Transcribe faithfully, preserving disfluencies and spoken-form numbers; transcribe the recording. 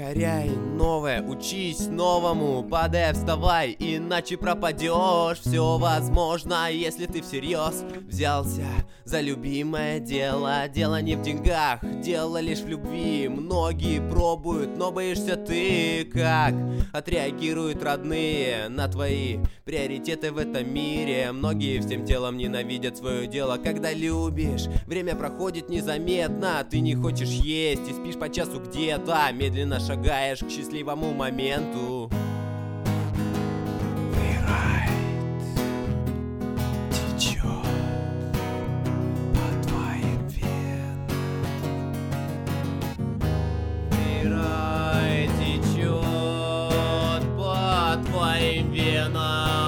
Покоряй новое, учись новому, падай, вставай, иначе пропадешь. Все возможно, если ты всерьез взялся за любимое дело. Дело не в деньгах, дело лишь в любви. Многие пробуют, но боишься ты. Как отреагируют родные на твои приоритеты в этом мире? Многие всем телом ненавидят свое дело. Когда любишь, время проходит незаметно. Ты не хочешь есть и спишь по часу где-то. Медленно шагаешь к счастливому моменту. Фрирайд течет по твоим венам. Фрирайд течет по твоим венам.